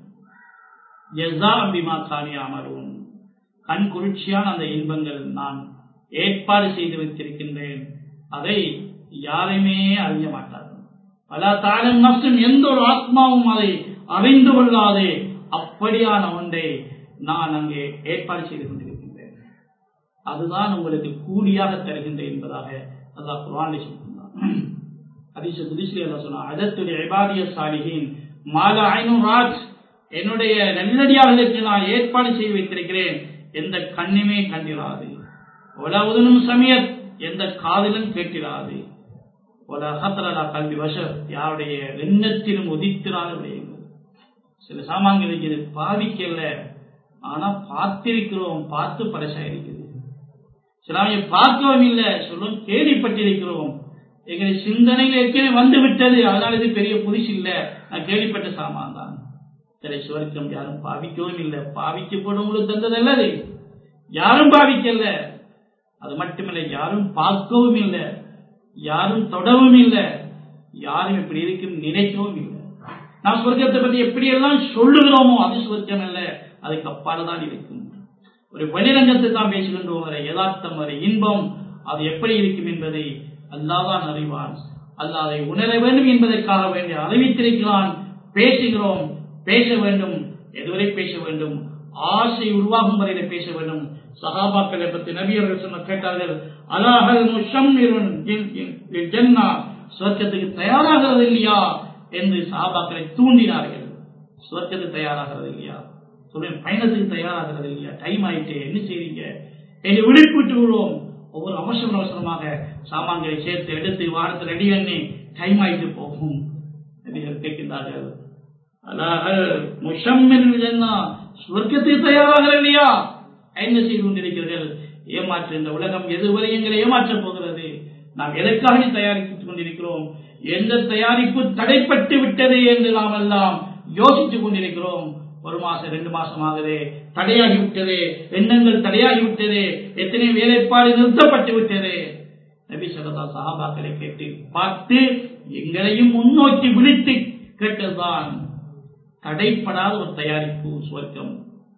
ஜஸாஅ பிமா கானூ யஅமலூன். கண் குளிர்ச்சியான அந்த இன்பங்கள் நான் ஏற்பாடு செய்து வைத்திருக்கின்றேன், அதை யாருமே அறிய மாட்டார்கள். பல தாழம் நஃப்ஸும், எந்த ஒரு ஆத்மாவும் அதை அறிந்து கொள்ளாதே அப்படியான ஒன்றை நான் அங்கே ஏற்பாடு செய்து கொண்டிருக்கின்றேன். அதுதான் உங்களுக்கு கூலியாக தருகின்றேன் என்பதாக அல்லாஹ் குர்ஆனில் சொல்கிறான். ஹதீஸ் குத்ஸிலே அல்லாஹ் சொன்னார், அதத்துல் இபாதிய சாலிஹீன் மாலா ஐனுன் ராத். என்னுடைய நல்லடியார்களுக்கு நான் ஏற்பாடு செய்து வைத்திருக்கிறேன், எந்த கண்ணுமே கண்டிராது. ஒலா உதுனும் சமியத், எந்த காதிலும் கேட்டிராது. ஒலா ஹத்ரலா கல்வி வஷர், யாருடைய எண்ணத்திலும் உதித்திராத விடயங்கள். சில சாமான்கள் இருக்குது, பாவிக்கல, ஆனா பார்த்திருக்கிறோம், பார்த்து பரிசா இருக்குது. சில பார்க்கவும் இல்லை, சொல்லும் கேள்விப்பட்டிருக்கிறோம், எங்களை சிந்தனையில் ஏற்கனவே வந்து விட்டது, அதனால இது பெரிய புதுசு இல்லை, நான் கேள்விப்பட்ட சாமான் தான். சில சுவர்க்கம் யாரும் பாவிக்கவும் இல்லை, பாவிக்கப்படவங்களுக்கு தந்ததல்லது, யாரும் பாவிக்கல. அது மட்டுமில்லை, யாரும் பார்க்கவும் இல்லை, யாரும் தொடவும் இல்லை, யாரும் இப்படி இருக்கும் நினைக்கவும் இல்லை. நாம் சுவர்க்கத்தை பற்றி எப்படியெல்லாம் சொல்லுகிறோமோ அது சுவர்க்கம் அல்ல, அதுக்கு அப்பால் தான் இருக்கும். ஒரு வெளிரங்கத்தை தான் பேசுகின்றோம், வரை யதார்த்தம், வரை இன்பம் அது எப்படி இருக்கும் என்பதை அல்லாஹ் தான் அறிவான். அல்லாஹ் அதை உணர வேண்டும் என்பதற்காக வேண்டிய அறிவித்திருக்கிறான். பேசுகிறோம், பேச வேண்டும். எதுவரை பேச வேண்டும்? ஆசை உருவாகும் வரையில பேச வேண்டும். சஹாபாக்களை பற்றி நபி அவர்கள் சொன்ன கேட்டார்கள், அலாஹல் முஷம்மிருன் ஜன்னா, சுவர்க்கத்துக்கு தயாராகிறது இல்லையா என்று சஹாபாக்களை தூண்டினார்கள். சுவர்க்கத்துக்கு தயாராகிறது இல்லையா, சொல்ல பயணத்துக்கு தயாராகிறது இல்லையா, டைம் ஆயிட்டே என்ன செய்றீங்க என்று விழிப்புட்டு விடுவோம். ஒவ்வொரு அவசரமாக சாமான்களை சேர்த்து எடுத்து வாரத்தில் ரெடி பண்ணி டைம் ஆயிட்டு போகும். கேட்கின்றார்கள், அலாஹல் முஷம்மிருன் ஜன்னா, சுவர்க்கத்துக்கு தயாராகிறது இல்லையா, என்ன செய்து கொண்டிருக்கிறீர்கள்? ஏமாற்று, இந்த உலகம் எதுவரை எங்களை ஏமாற்றப் போகிறது? நாம் எதற்காக தயாரித்துக் கொண்டிருக்கிறோம்? எந்த தயாரிப்பு தடைப்பட்டு விட்டது என்று நாம் எல்லாம் யோசித்துக் கொண்டிருக்கிறோம். 1 மாசம் 2 மாசம் ஆகுது, தடையாகிவிட்டது, எண்ணங்கள் தடையாகிவிட்டது, எத்தனை வேலைப்பாடு நிறுத்தப்பட்டு விட்டது. நபி ஸல்லல்லாஹு அலைஹி வஸல்லம் சஹாபாக்களை கேட்டு பார்த்து எங்களையும் முன்னோக்கி விழித்து கேட்டதுதான், தடைப்படாத ஒரு தயாரிப்பு சுவர்க்கம்.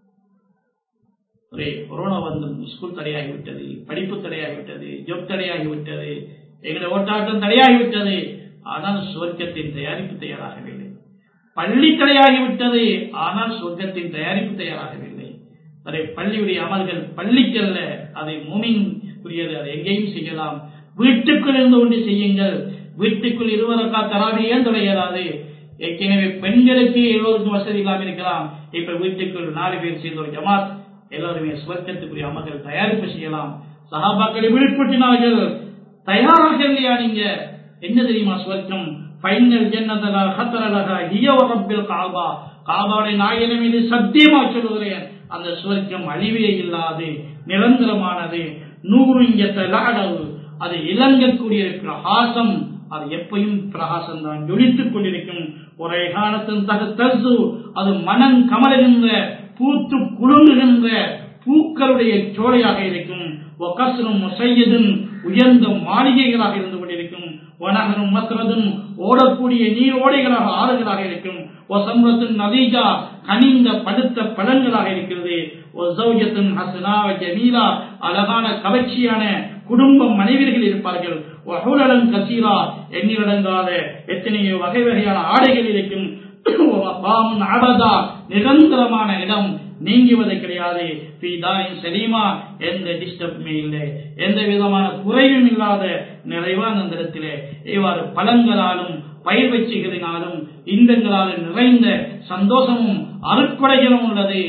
கொரோனா வந்து ஸ்கூல் தடையாகிவிட்டது, படிப்பு தடையாகிவிட்டது, ஜொப் தடையாகிவிட்டது, எங்களுடைய ஓட்டாட்டம் தடையாகிவிட்டது, ஆனால் சுவர்க்கத்தின் தயாரிப்பு தயாராகவில்லை. பள்ளி தடையாகிவிட்டது, ஆனால் சுவர்க்கத்தின் தயாரிப்பு தயாராகவில்லை. பள்ளியுடைய அமல்கள் பள்ளிக்கல்ல, அதை மூமின் புரியது, அதை எங்கேயும் செய்யலாம். வீட்டுக்குள் இருந்து கொண்டு செய்யுங்கள். வீட்டுக்குள் 20 ரக்காத் தராவீஹ் ஏன் தொலையலாது? ஏற்கனவே பெண்களுக்கு எல்லோருக்கும் வசதி இல்லாமல் இருக்கலாம், இப்ப வீட்டுக்குள் 4 பேர் சேர்ந்த ஒரு ஜமாத், எல்லோருமே சுவர்க்கத்துக்குரிய அமல்கள் தயாரிப்பு செய்யலாம். சஹாபாக்களை விழிப்புற்றினார்கள், தயாராக இல்லையா நீங்க? என்ன தெரியுமா சுவர்க்கம்? ஃபைனல் ஜன்னதலா ஹத்தரலஹா ஹிய வரப்பில் காபா, காபாவுடைய நாயகன் மீது சத்தியமா சொல்லுகிறேன், அந்த சுவர்க்கம் அழிவே இல்லாது நிரந்தரமானது. நூறுங்கத்தலஅலவு, அது இலங்கக்கூடிய பிரகாசம், அது எப்பயும் பிரகாசம் தான், ஜொலித்துக் கொண்டிருக்கும். ஒரு ஏகானத்தின் தகத்தசு, அது மனம் கமலுகின்ற, பூத்து குலுங்குகின்ற பூக்களுடைய சோலையாக இருக்கும். வகஸ்ரும் முஸையதுன், உயர்ந்த மாளிகைகளாக இருந்து கொண்டிருக்கும். வனஹரும் மஸ்ரதுன், ஓடக்கூடிய நீர் ஓடைகளாக, ஆறுகளாக இருக்கும். வசம்ரத்துன் நதீஜா, கனிந்த படுத்த பழங்களாக இருக்கிறது. வஸௌஜத்துன் ஹஸனா வஜமீலா, அழகான கவர்ச்சியான குடும்பம் மனைவியர்கள் இருப்பார்கள். வஹுலன் கஸீரா, எண்ணிலடங்காத எத்தனையோ வகை வகையான ஆடைகள் இருக்கும். நிரந்தரமான இடம், நீங்குவது கிடையாது. சலீமா எந்த டிஸ்டர்புமே இல்லை, எந்த விதமான குறையும் இல்லாத நிறைவான அந்த இடத்திலே இவ்வாறு பலன்களாலும் பயிர் வெற்றிகளினாலும் இன்பங்களாலும் நிறைந்த சந்தோஷமும் அருட்கொடைகளும் உள்ளது.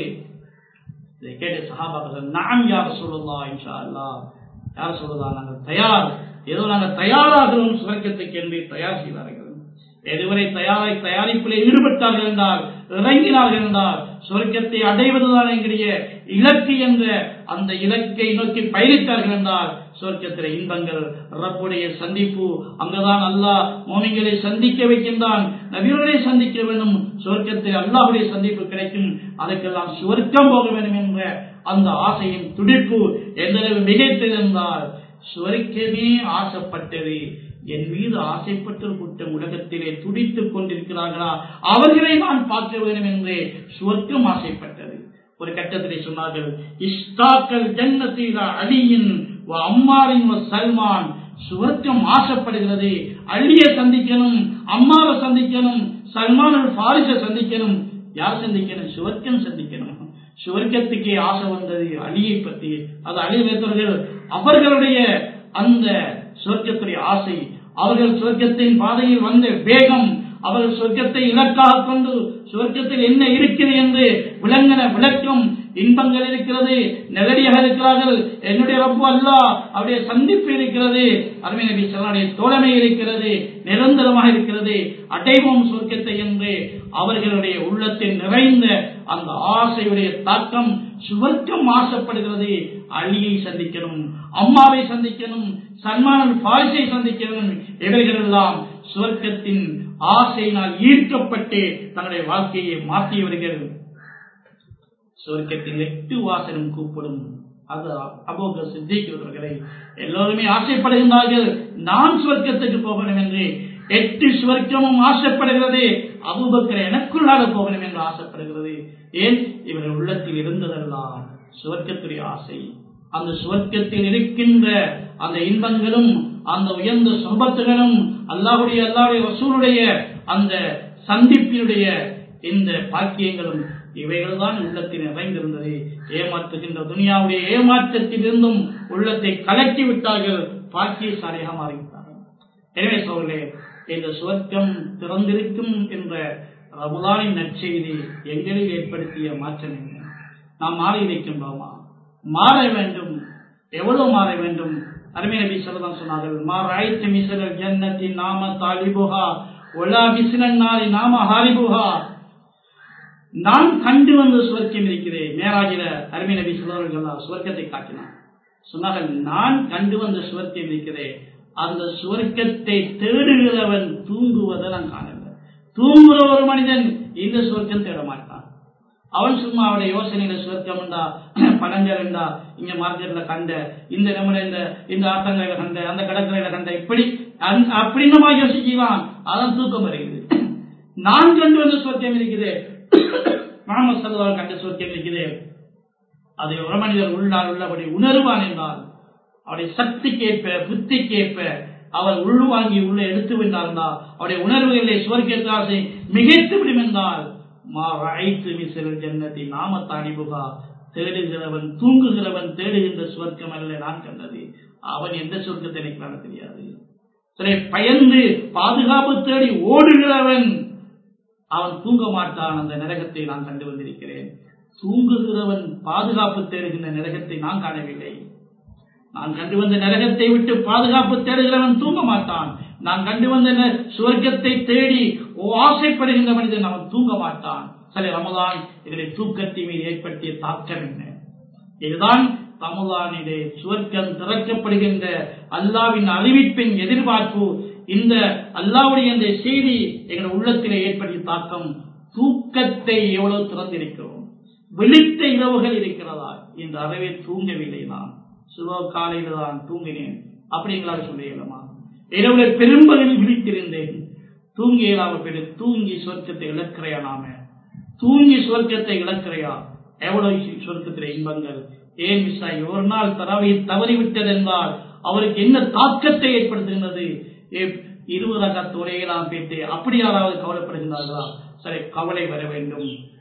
இதை கேட்டு சஹாபாக்கள் நாம் யா ரசூலுல்லாஹ் இன்ஷா அல்லாஹ், யார் சொல்லுதா நாங்கள் தயார், ஏதோ நாங்கள் தயாராகிறோம் சுவர்க்கத்துக்கு என்று தயார் செய்வார்கள். எதுவரை தயாரிப்பில் ஈடுபட்டார்கள் என்றால், இறங்கினார்கள் என்றால், சுவர்க்கத்தை அடைவதுதான் எங்களுடைய இலக்கு என்ற அந்த இலக்கை நோக்கி பயணித்தார்கள் என்றால், சுவர்க்கத்திலே இன்பங்கள், ரப்புடைய சந்திப்பு, அங்குதான் அல்லாஹ் மோமின்களை சந்திக்க வைக்கின்றான், நபிகளை சந்திக்க வேண்டும், சுவர்க்கத்தில் அல்லாஹுடைய சந்திப்பு கிடைக்கும், அதற்கெல்லாம் சுவர்க்கம் போக வேண்டும் என்ற அந்த ஆசையின் துடிப்பு எந்தளவு மிகைத்திருந்தால், சுவர்க்கமே ஆசைப்பட்டது, என் மீது ஆசைப்பட்ட கூட்டம் உலகத்திலே துடித்துக் கொண்டிருக்கிறார்களா, அவர்களை நான் பார்க்க வேண்டும் என்று சுவர்க்கம் ஆசைப்பட்டது. ஒரு கட்டத்திலே சொன்னார்கள், இஸ்தாக்கல் ஜன்னத்திலா அலியின் அம்மாரின் சல்மான், சுவர்க்கம் ஆசைப்படுகிறது, அலியை சந்திக்கணும், அம்மாவை சந்திக்கணும், சல்மான் ஃபாரிஸை சந்திக்கணும். யார் சந்திக்கணும்? சுவர்க்கம் சந்திக்கணும். சுவர்க்கத்துக்கே ஆசை வந்தது அலியை பற்றி. அது அலி வைத்தவர்கள் அவர்களுடைய அந்த சுவர்க்கத்துடைய ஆசை, அவர்கள் சுவர்க்கத்தின் பாதையில் வந்த வேகம், அவர்கள் சுவர்க்கத்தை இலக்காக கொண்டு சுவர்க்கத்தில் என்ன இருக்கிறது என்று விளங்கின விளக்கம், இன்பங்கள் இருக்கிறது, நெருடியாக இருக்கிறார்கள், என்னுடைய ரப்பு அல்லாஹ் அவருடைய சந்திப்பு இருக்கிறது, அருமை நபி ஸல்லல்லாஹு தோழமை இருக்கிறது, நிரந்தரமாக இருக்கிறது, அடைவோம் சுவர்க்கத்தை என்று அவர்களுடைய உள்ளத்தில் நிறைந்த அந்த ஆசையுடைய தாக்கம், சுவர்க்கம் ஆசைப்படுகிறது, அலியை சந்திக்கணும், அம்மாவை சந்திக்கணும், சல்மான் ஃபாரிஸை சந்திக்கணும். இவர்கள் எல்லாம் சுவர்க்கத்தின் ஆசையினால் ஈர்க்கப்பட்டு தங்களுடைய வாழ்க்கையை மாற்றியவர்கள். சுவர்க்கத்தின் 8 வாசலும் கூப்பிடும். அது அபூபக்கர் சித்திக் அவர்களை எல்லோருமே ஆசைப்படுகின்றார்கள், நான் சுவர்க்கத்துக்கு போகணும் என்று. 8 சுவர்க்கமும் ஆசைப்படுகிறது, அபூபக்கர் எனக்குள்ளாக போகணும் என்று ஆசைப்படுகிறது. ஏன்? இவர்கள் உள்ளத்தில் இருந்ததெல்லாம் சுவர்க்கத்துடைய ஆசை. அந்த சுவர்க்கத்தில் இருக்கின்ற அந்த இன்பங்களும், அந்த உயர்ந்த சொபத்துகளும், அல்லாஹுடைய ரசூலுடைய அந்த சந்திப்பினுடைய இந்த பாக்கியங்களும், இவைகள் தான் உள்ளத்தில் நிறைந்திருந்தது. ஏமாற்றுகின்ற துனியாவுடைய ஏமாற்றத்தில் இருந்தும் உள்ளத்தை கலக்கி விட்டார்கள், பாக்கியசாலியாக மாறிவிட்டார்கள். எனவே சோழர்களே, இந்த சுவர்க்கம் திறந்திருக்கும் என்ற ரமலானின் நற்செய்தி எங்களில் ஏற்படுத்திய மாற்றம் என்ன? நாம் மாறி இருக்கின்றோமா? மாற வேண்டும். எவ்வளவு மாற வேண்டும்? அருமை நபி ஸல்லல்லாஹு சொன்னார்கள், மா ராய்து மிஸ்லல் ஜன்னத்தி நாம தாலிபுஹா வலா மிஸ்லன் நாரி நாம ஹாரிபுஹா. நான் கண்டு வந்த சுவர்க்கம் இருக்கிறேன். மேராஜில அருமை நபி ஸல்லல்லாஹு சுவர்க்கத்தை காட்டினார். சொன்னார்கள், நான் கண்டு வந்த சுவர்க்கம் இருக்கிறேன், அந்த சுவர்க்கத்தை தேடுகிறவன் தூங்குவதை நான் காணல. தூங்குற ஒரு மனிதன் இந்த சுவர்க்கம் தேட மாட்டான். அவன் சும்மா அவருடைய யோசனையில சுவர்க்கம் உண்டா, பழங்கள் உண்டா, இங்க மார்க்கெட்ல கண்ட, இந்த நம்ம இந்த ஆட்டங்கரையில கண்ட, அந்த கடற்கரையில கண்ட, இப்படி அப்படி நம்ம யோசிக்கலாம். அதான் தூக்கம் வருகிறது. நான் கண்டு வந்த சுவர்க்கம் இருக்குது, முஹம்மது ஸல்லல்லாஹு கண்ட சுவர்க்கம் இருக்குது. அதை ஒரு மனிதர் உள்ளபடி உணர்வான் என்றால், அவருடைய சக்திக்கேற்ப புத்திக்கேற்ப அவர் உள்வாங்கி உள்ள எடுத்து விட்டார்ந்தா, அவருடைய உணர்வுகளை சுவர்க்கத்தை மிகைத்து விடும் என்றால், நாம தாலிபுகா, தேடுகிறவன் தூங்குகிறவன் தேடுகின்ற சுவர்க்கம் அல்ல நான் கண்டது. அவன் எந்த சுவர்க்கத்தை நினைக்கிறான்னு தெரியாது. சரி, பயந்து பாதுகாப்பு தேடி ஓடுகிறவன் அவன் தூங்க மாட்டான். அந்த நரகத்தை நான் கண்டு வந்திருக்கிறேன். தூங்குகிறவன் பாதுகாப்பு தேடுகின்ற நரகத்தை நான் காணவில்லை. நான் கண்டு வந்த நரகத்தை விட்டு பாதுகாப்பு தேடுகிறவன் தூங்க மாட்டான். நான் கண்டு வந்த சுவர்க்கத்தை தேடி ஆசைப்படுகின்ற மனிதன் அவன் தூங்க மாட்டான். சரி, ரமலான் இதனை தூக்கத்தின் மீது ஏற்படுத்திய தாக்கம் என்ன? இதுதான் ரமலானிலே சுவர்க்கம் திறக்கப்படுகின்ற அல்லாவின் அறிவிப்பின் எதிர்பார்ப்பு. இந்த அல்லாவுடைய இந்த செய்தி எங்கள் உள்ளத்திலே ஏற்படுத்திய தாக்கம். தூக்கத்தை எவ்வளவு திறந்திருக்கிறோம், விழித்த இரவுகள் இருக்கிறதா? இந்த அறவே தூங்கவில்லை. நான் சுப காலையில தான் தூங்கினேன் அப்படிங்களாக சொல்ல இயலுமா? இரவுல பெரும்பகுதியில் விழித்திருந்தேன், தூங்கி இயலாம போயிட்டு தூங்கி சொர்க்கத்தை இழக்கிறையா? நாம தூங்கி சொர்க்கத்தை இழக்கிறையா? எவ்வளவு சொர்க்கத்திலே இன்பங்கள் ஏன் மிஸ் ஆகி ஒரு நாள் தராவியை தவறிவிட்டது என்றால் அவருக்கு என்ன தாக்கத்தை ஏற்படுத்துகின்றது? 20 ரகத் தொலையெல்லாம் போயிட்டு அப்படி யாராவது கவலைப்படுகின்றார்களா? சரி, கவலை வர வேண்டும்.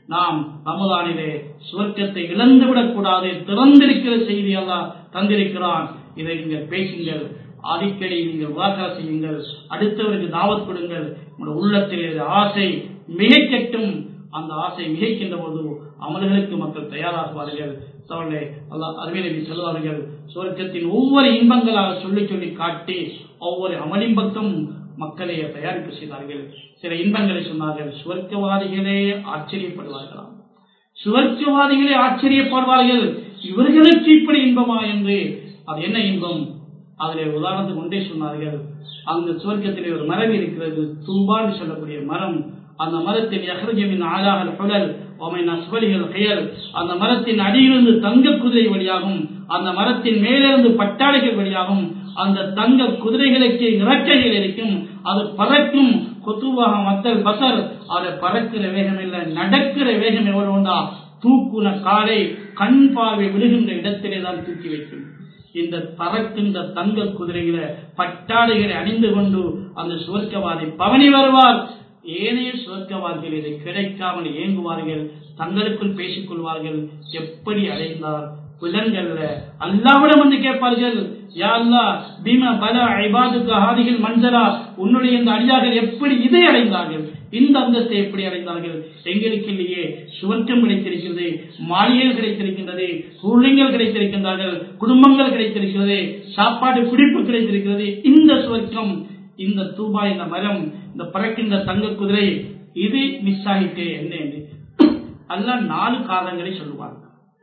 நாம் ரமலானிலே சுவர்க்கத்தை இழந்துவிடக் கூடாது. திறந்திருக்கிற செய்தி அல்லாஹ் தந்திருக்கிறான். இதை நீங்கள் பேசுங்கள், அடிக்கடி நீங்கள் வாக்கா செய்யுங்கள், அடுத்தவருக்கு தாவத் கொடுங்கள். உங்களுடைய உள்ளத்திலே ஆசை மிகைக்கட்டும். அந்த ஆசை மிகைக்கின்ற போது அமல்களுக்கு மக்கள் தயாராகுவார்கள். அல்லாஹ் அருமை நபி சொல்வார்கள், சுவர்க்கத்தின் ஒவ்வொரு இன்பங்களாக சொல்லி சொல்லி காட்டி ஒவ்வொரு அமலின் பக்கம் மக்களை தயாரிப்பு செய்தார்கள். சில இன்பங்களை சொன்னார்கள். சுவர்க்கவாதிகளே ஆச்சரியப்படுவார்களாம். சுவர்க்கவாதிகளே ஆச்சரியப்படுவார்கள், இவர்களுக்கு இப்படி இன்பமா என்று. அது என்ன இன்பம்? அதில் உதாரணத்துக்கு ஒன்றே சொன்னார்கள். அந்த சுவர்க்கத்திலே ஒரு மரம் இருக்கிறது, தூபான்னு சொல்லக்கூடிய மரம். அந்த மரத்தின் யஹ்ருஜுமின் ஆலாஹல் ஹுலல் வமின் அஸ்ஃபலிஹில் ஹியல். அந்த மரத்தின் அடியிலிருந்து தங்க குதிரை வழியாகும், அந்த மரத்தின் மேலிருந்து பட்டாடைகள் வழியாகும். அந்த தங்க குதிரைகளுக்கு இறக்கைகள் இருக்கும், அது பறக்கும். கொத்துவாக மத்தல் பசர், அது பறக்கிற வேகம் இல்லை, நடக்கிற வேகம் எவ்வளவுண்டா தூக்குன காலை கண் பார்வை விழுகின்ற இடத்திலே தான் தூக்கி வைக்கும். இந்த பறக்கின்ற தங்க குதிரைகளை பட்டாடைகளை அணிந்து கொண்டு அந்த சுவர்க்கவாதி பவனி வருவார். ஏனைய சுவர்க்கவாதிகள் இதை கிடைக்காமல் ஏங்குவார்கள், தங்களுக்குள் பேசிக் கொள்வார்கள். எப்படி அடைந்தார்? விலங்கல்ல, அல்லாஹ்விடம் வந்து கேட்பார்கள், யா அல்லாஹ் பீமா பலா இபாதுக ஹாதிஹில் மன்ஸலா, உன்னுடைய இந்த அடியார்கள் எப்படி இதை அடைந்தார்கள், இந்த அந்தஸ்தை எப்படி அடைந்தார்கள்? எங்களுக்கு இல்லையே. சுவர்க்கம் கிடைத்திருக்கிறது, மாளிகைகள் கிடைத்திருக்கின்றது, ஊழியர்கள் கிடைத்திருக்கின்றார்கள், குடும்பங்கள் கிடைத்திருக்கிறது, சாப்பாடு குடிப்பு கிடைத்திருக்கிறது. இந்த சுவர்க்கம், இந்த தூபா, இந்த மரம், இந்த பறக்கின்ற தங்க குதிரை, இது மிஸ் ஆகிட்டே என்ன அல்லாஹ் 4 காரணங்களை சொல்லுவாங்க.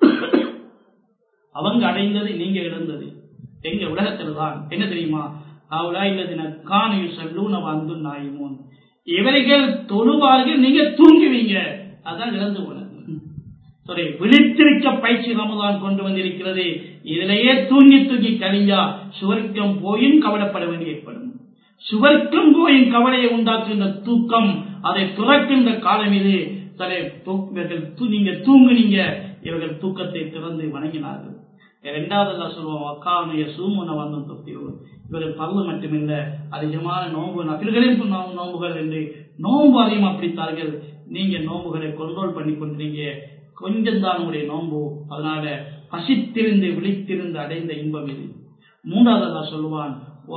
அவங்க அடைந்தது, நீங்க இழந்தது எங்க உலகத்தில் தான். என்ன தெரியுமா? இவர்கள் தொழுவார்கள், நீங்க தூங்குவீங்க, அதான் இழந்து போனது. விழித்திருக்க பயிற்சி ரமலான் கொண்டு வந்திருக்கிறது. இதிலேயே தூங்கி தூங்கி கழிஞ்சா சுவர்க்கம் போயும் கவலைப்பட வேண்டி ஏற்படும். சுவர்க்கம் போயும் கவலையை உண்டாக்குகின்ற தூக்கம், அதை துறக்கின்ற காலம் இது. நீங்க தூங்குனீங்க, இவர்கள் தூக்கத்தை திறந்து வணங்கினார்கள். இரண்டாவது சொல்லுவோம், அக்காவுடைய சூமுன வந்தும் தொத்திடுவோம். இவர்கள் பல்லு மட்டுமில்ல, அதிகமான நோன்பு நபில்களின் நோன்புகள் என்று நோன்பு அதிகமாக பிடித்தார்கள். நீங்க நோன்புகளை கண்ட்ரோல் பண்ணி கொண்டீங்க, கொஞ்சம் தான் உங்களுடைய நோன்பு. அதனால பசித்திருந்து விழித்திருந்து அடைந்த இன்பம் இது. மூன்றாவது சொல்லுவான்,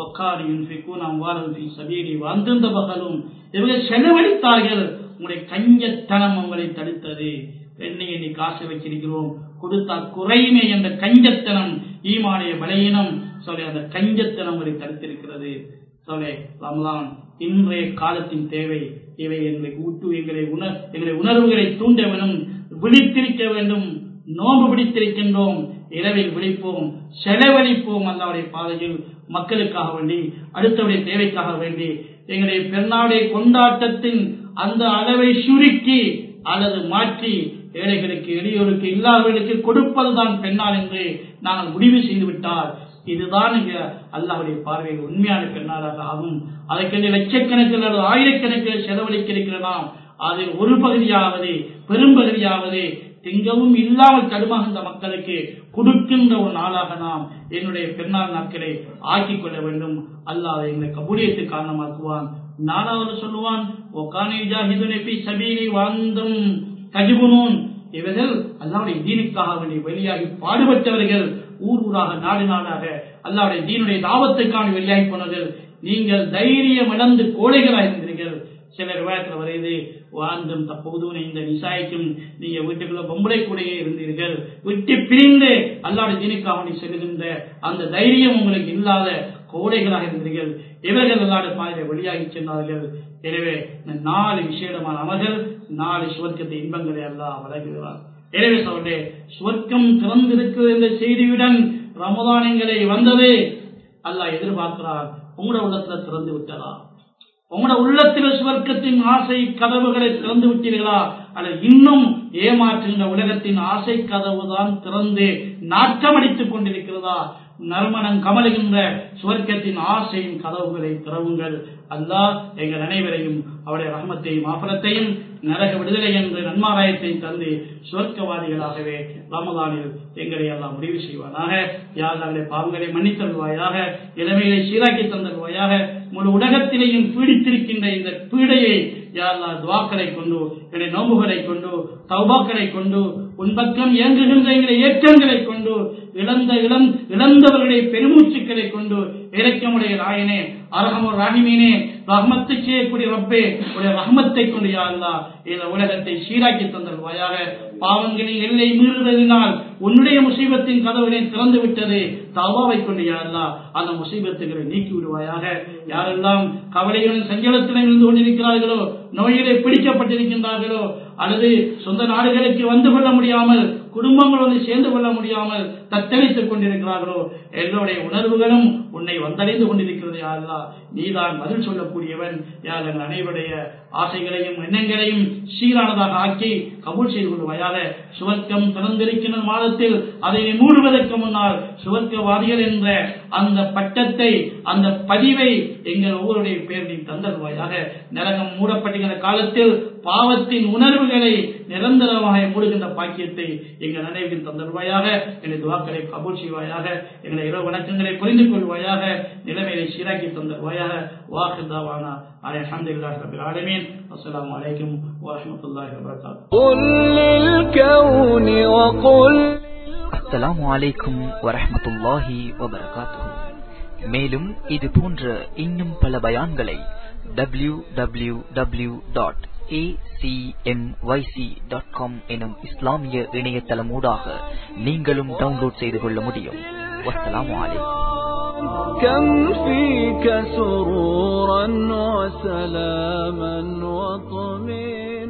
வந்திருந்த பகலும் இவர்கள் செலவழித்தார்கள். உங்களுடைய கஞ்சத்தனம் உங்களை தடுத்தது. எண்ணி காசு வச்சிருக்கிறோம், கொடுத்தா குறையுமே என்ற கஞ்சத்தனம், ஈமானிய பலகீனம் அந்த கஞ்சத்தனம் உங்களை தடுத்திருக்கிறது. ரமலான் இன்றைய காலத்தின் தேவை. இவை எங்களை உணர்வுகளை தூண்ட வேண்டும், விழித்திருக்க வேண்டும். நோன்பு பிடித்திருக்கின்றோம், இரவில் விழிப்போம், செலவழிப்போம். அல்லாஹ்வுடைய பாதையில் மக்களுக்காக வேண்டி, அடுத்தவருடைய தேவைக்காக வேண்டி. எங்களுடைய பெருநாளுடைய கொண்டாட்டத்தின் அந்த அளவை சுருக்கி அல்லது மாற்றி ஏழைகளுக்கு, எளியோருக்கு, இல்லாதவர்களுக்கு கொடுப்பதுதான் பெண்ணால் என்று நாங்கள் முடிவு செய்துவிட்டால், இதுதான் அல்லாஹ்வுடைய பார்வையில் உண்மையான பெண்ணாளாக ஆகும். அதற்கென்று லட்சக்கணக்கில் அல்லது ஆயிரக்கணக்கில் செலவழிக்க இருக்கிற நாம் அதில் ஒரு பகுதியாவது, பெரும்பகுதியாவது திங்கவும் இல்லாமல் தடுமாகின்ற மக்களுக்கு கொடுக்கின்ற ஒரு நாளாக நாம் என்னுடைய பெருநாள் நாட்களை ஆக்கிக் கொள்ள வேண்டும். அல்லாஹ் எங்களை கபூலியத்து காரணமாக்குவான். 4வது சொல்லுவான், இவர்கள் அல்லாஹ்வுடைய தீனுக்காக வேண்டி வெளியாகி பாடுபட்டவர்கள், ஊர் ஊராக, நாடு நாடாக அல்லாஹ்வுடைய தீனுடைய தாவத்துக்கான வெளியாகி போனவர்கள். நீங்கள் தைரியம் இழந்து கோழைகளாக இருந்தீர்கள். சில ரிவாயத்தில் வருகிறது, வாழ்ந்தும் தப்போதும் இந்த நிசாய்க்கும் நீங்க வீட்டுக்குள்ள பொம்பளை கூடையே இருந்தீர்கள். விட்டு பிரிந்து அல்லாஹ்வுடைய தீனுக்காக வேண்டி செல்கின்ற அந்த தைரியம் உங்களுக்கு இல்லாத கோடைகளாக இருந்தீர்கள். இவர்கள் அல்லாஹ்வுடைய பாதையில வெளியாகி சென்றார்கள். எனவே 4 விசேடமான அமல்கள், 4 சுவர்க்கத்தை இன்பங்களை அல்லாஹ் வழங்குகிறார். எனவே சொல்றே, சுவர்க்கம் திறந்திருக்கிறது என்ற செய்தியுடன் ரமலான் எங்களை வந்தது. அல்லாஹ் எதிர்பார்க்கிறார், உங்களோட உள்ளத்துல திறந்து விட்டதா? உங்களோட உள்ளத்தில் சுவர்க்கத்தின் ஆசை கதவுகளை திறந்து விட்டீர்களா? அல்லது இன்னும் ஏமாற்றுகின்ற உலகத்தின் ஆசை கதவு தான் திறந்து நாட்டமடித்துக் கொண்டிருக்கிறதா? நறுமணம் கமலுகின்ற சுவர்க்கத்தின் ஆசையின் கதவுகளை திறவுங்கள். அல்லாஹ் எங்கள் அனைவரையும் அவருடைய ரஹ்மத்தையும் ஆஃபரத்தையும் நரக விடுதலை என்ற நன்மாராயத்தையும் தந்து சுவர்க்கவாதிகளாகவே ரமலானில் எங்களை எல்லாம் முடிவு செய்வானாக. யாருடைய பாவங்களை மன்னித்தருள்வாயாக, இளமைகளை சீராக்கி தந்தருள்வாயாக. முழு உலகத்திலேயும் பீடித்திருக்கின்ற இந்த பீடையை யா அல்லாஹ் துஆக்களை கொண்டு என்னுடைய நோம்புகளை கொண்டு தௌபாக்களை கொண்டு உன் பக்கம் இயங்குகின்ற எங்களுடைய ஏற்றங்களை கொண்டு இழந்தவர்களுடைய பெருமூச்சுக்களை கொண்டு இரக்கமுடைய நாயனே அர்ஹமர் ரஹீமீனே ரஹ்மத்தை செய்யக்கூடிய ரப்பே உடைய ரஹ்மத்தை கொண்டு யா அல்லாஹ் இந்த உலகத்தை சீராக்கி தந்தல்வாயாக. பாவங்களின் எல்லை மீறுவதனால் உன்னுடைய முசீபத்தின் கதவுகளை திறந்து விட்டது. தௌபாவை கொண்டு யா அல்லாஹ் அந்த முசீபத்துகளை நீக்கி விடுவாயாக. யாரெல்லாம் கவலைகளும் சஞ்சலத்திலும் இருந்து கொண்டிருக்கிறார்களோ, நோயிலே பிடிக்கப்பட்டிருக்கின்றார்களோ, அல்லது சொந்த நாடுகளுக்கு வந்து கொள்ள முடியாமல் குடும்பங்களோடு சேர்ந்து கொள்ள முடியாமல் தத்தளித்துக் கொண்டிருக்கிறார்களோ, எல்லோருடைய உணர்வுகளும் உன்னை வந்தடைந்து கொண்டிருக்கிறது யா அல்லாஹ். நீதான் பதில் சொல்லக்கூடியவன். யார் எங்கள் அனைவருடைய ஆசைகளையும் எண்ணங்களையும் சீரானதாக ஆக்கி கபூல் செய்து கொள்வாயாக. சுவர்க்கம் திறந்திருக்கின்ற மாதத்தில் அதை மூடுவதற்கு முன்னால் சுவர்க்கவாதிகள் என்ற அந்த பட்டத்தை, அந்த பதிவை எங்கள் ஒவ்வொருடைய பேரில் தந்தல்வாயாக. நரகம் மூடப்பட்டுகின்ற காலத்தில் பாவத்தின் உணர்வுகளை நிரந்தரமாக மூடுகின்ற பாக்கியத்தை எங்கள் நினைவில் தந்தல்வாயாக. எங்கள் துவாக்களை கபூல் செய்வாயாக. எங்களை இரவு வணக்கங்களை புரிந்து கொள்வாயாக. நிலைமையை சீராக்கி தந்தல்வாயாக. வாஹிதாவானா அல்ஹம்துலில்லாஹி ரப்பில் ஆலமீன். அஸ்ஸலாமு அலைக்கும் வரஹ்மத்துல்லாஹி வபரகாத்துஹு. அஸ்ஸலாமு அலைக்கும் வரஹ்மத்துல்லாஹி வபரகாத்துஹு. மேலும் இது போன்ற இன்னும் பல பயான்களை www.acmyc.com எனும் இஸ்லாமிய இணையதளமூடாக நீங்களும் டவுன்லோட் செய்து கொள்ள முடியும். வஸ்ஸலாமு அலைக்கும். كم فيك سرورا وسلاما وطمئنا